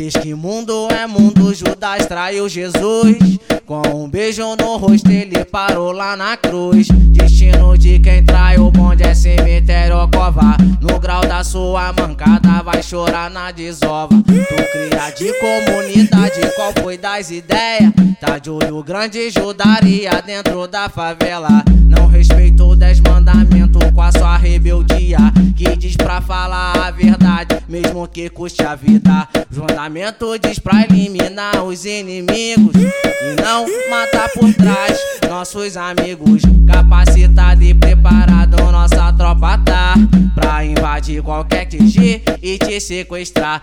Diz que mundo é mundo, Judas traiu Jesus. Com um beijo no rosto ele parou lá na cruz. Destino de quem trai o bonde é cemitério ou cova. No grau da sua mancada vai chorar na desova. Tu cria de comunidade, qual foi das ideias? Tá de olho grande, Judaria dentro da favela. Não respeitou 10 mandamentos com a sua rebeldia, que diz pra falar a verdade, mesmo que custe a vida. Os mandamentos diz pra eliminar os inimigos e não matar por trás nossos amigos. Capacitado e preparado, nossa tropa tá pra invadir qualquer QG e te sequestrar.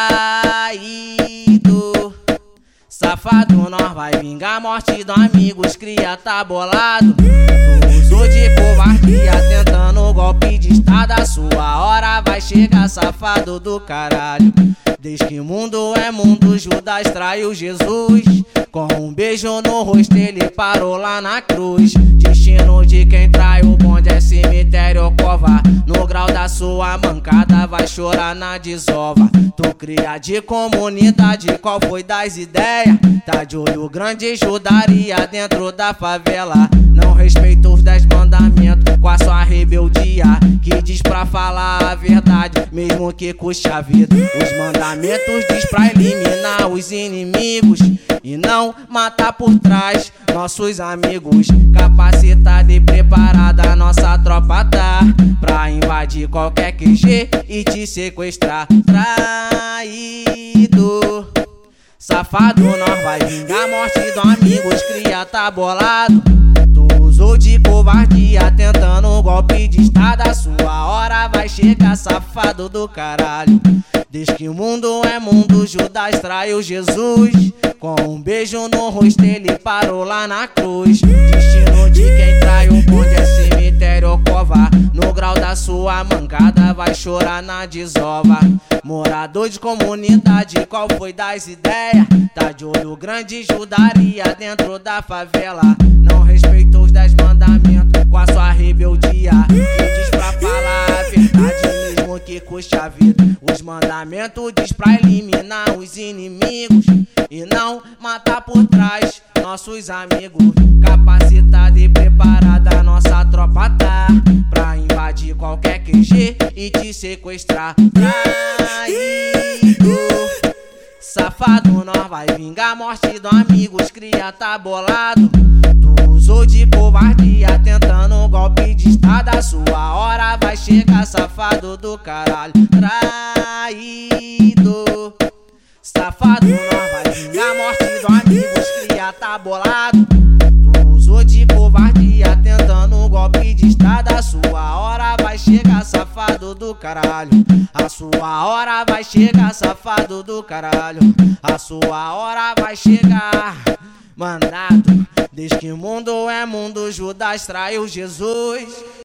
Traído, safado, nós vai vingar a morte dos amigos. Cria tá bolado, tu usou de covardia tentando o golpe de estado. A sua hora vai chegar, safado do caralho. Desde que mundo é mundo, Judas traiu Jesus. Com um beijo no rosto ele parou lá na cruz. Destino de quem trai o bonde é cemitério ou cova. No grau da sua mancada vai chorar na desova. Tu cria de comunidade, qual foi das ideias? Tá de olho grande, Judaria dentro da favela. Não respeita os 10 mandamentos com a sua rebeldia, que diz pra falar a verdade, mesmo que custe a vida. Os mandamentos diz pra eliminar os inimigos e não matar por trás nossos amigos. Capacitada e preparada, nossa tropa tá pra invadir qualquer QG e te sequestrar. Traído, safado, nós vai vingar a morte dos amigos. Cria tá bolado, tu usou de covardia tentando um golpe de estado. A sua hora vai chegar, safado do caralho. Desde que o mundo é mundo, Judas traiu Jesus. Com um beijo no rosto ele parou lá na cruz. Destino de quem trai o bonde é cemitério ou cova. No grau da sua mancada vai chorar na desova. Morador de comunidade, qual foi das ideias? Tá de olho grande, Judaria dentro da favela. Não respeitou os 10 mandamentos com a sua rebeldia, que diz pra falar a verdade, mesmo que custe a vida. Os mandamentos diz pra eliminar os inimigos e não matar por trás nossos amigos. Capacitada e preparada, nossa tropa tá pra invadir qualquer QG e te sequestrar. Traído, safado, nós vai vingar a morte dos amigos. Cria tá bolado, tu usou de covardia tentando um golpe de estado. A sua hora vai chegar, safado do caralho. Traído, safado, nós vai vingar a morte dos amigos. Cria tá bolado, tu usou de covardia tentando um golpe de estado. A sua hora vai chegar, safado do caralho. A sua hora vai chegar, safado do caralho. A sua hora vai chegar, mandado. Desde que mundo é mundo, Judas traiu Jesus.